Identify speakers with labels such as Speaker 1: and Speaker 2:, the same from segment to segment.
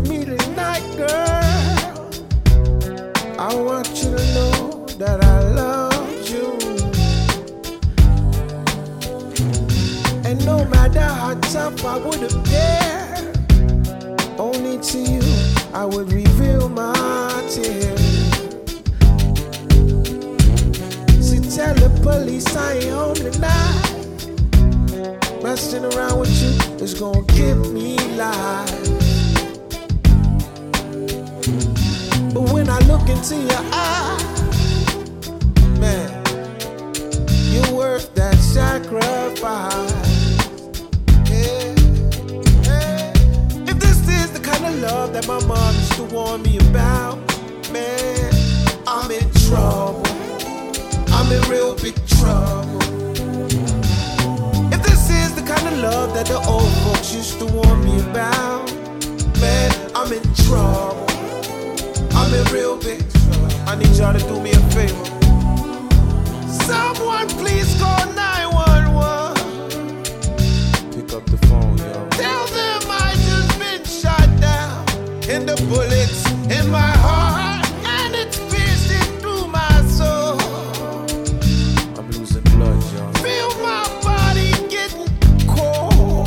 Speaker 1: with me tonight, girl. I want you to know that I love you. And no matter how tough I would appear, only to you I would reveal my tears. See, tell the police I ain't home tonight. Messing around with you is gonna give me life. But when I look into your eyes, man, you're worth that sacrifice. Yeah. If this is the kind of love that my mom used to warn me about, man, I'm in trouble. I'm in real big trouble. If this is the kind of love that the old folks used to warn me about, man, I'm in trouble. I'm in real big trouble. I need y'all to do me a favor. Someone please call 911. Pick up the phone, yo. Tell them I just been shot down, and the bullets in my heart, and it's piercing through my soul. I'm losing blood, yo. Feel my body getting cold.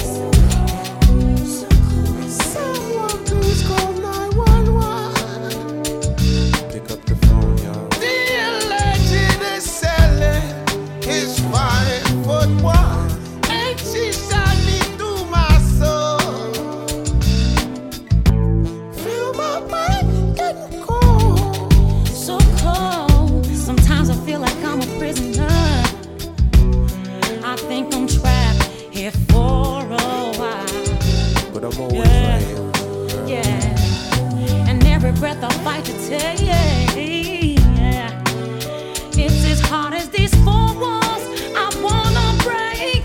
Speaker 1: Someone please call 911. Pick up the phone, yo. The legend is selling his 5'1", and she shot me through my soul. Feel my body getting cold.
Speaker 2: So cold. Sometimes I feel like I'm a prisoner. I think I'm trapped here for a while.
Speaker 1: But I'm always right here with you, girl.
Speaker 2: Yeah. And every breath I fight to take. Yeah. It's as hard as these four walls I wanna break.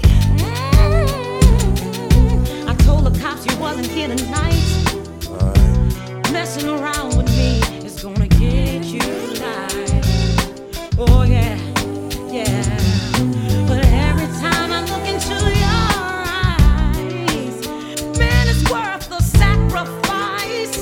Speaker 2: I told the cops you wasn't here tonight.
Speaker 1: Alright.
Speaker 2: Messing around with me is gonna get you live. Oh yeah, yeah. But every time I look into your eyes, man, it's worth the sacrifice.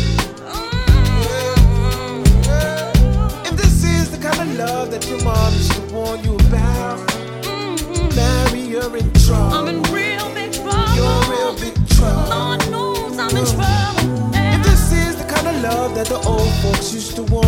Speaker 1: If this is the kind of love that your mom used to warn you about, Mary, you're in trouble.
Speaker 2: I'm in real big trouble.
Speaker 1: You're in real big trouble.
Speaker 2: Lord knows I'm in trouble.
Speaker 1: If this is the kind of love that the old folks used to warn